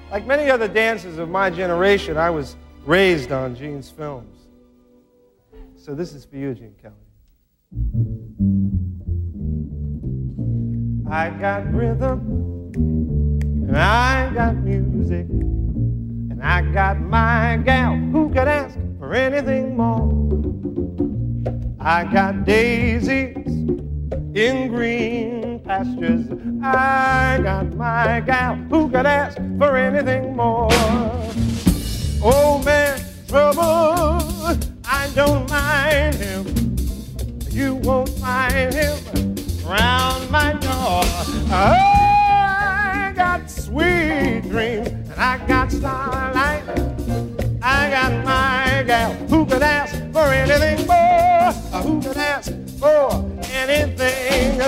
Like many other dancers of my generation, I was raised on Gene's films. So this is for you, Gene Kelly. I got rhythm, and I got music, and I got my gal who could ask for anything more. I got daisies in green pastures. I got my gal who could ask for anything more. Old man trouble, I don't mind him. You won't find him round my door. I got sweet dreams and I got starlight. I got my gal who could ask for anything more. Who could ask for anything?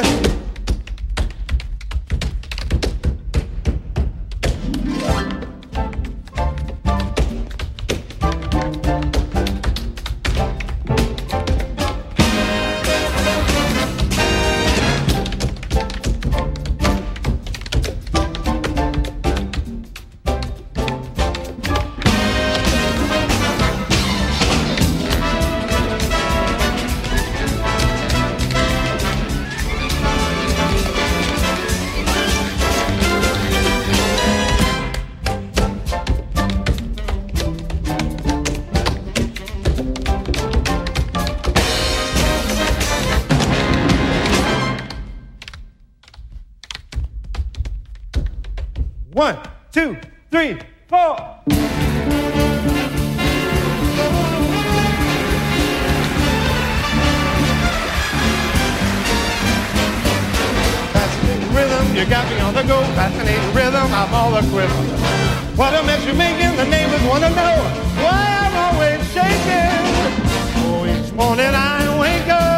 One, two, three, four. Fascinating rhythm, you got me on the go. Fascinating rhythm, I'm all a quiver. What a mess you're making, the neighbors want to know why I'm always shaking. Oh, each morning I wake up.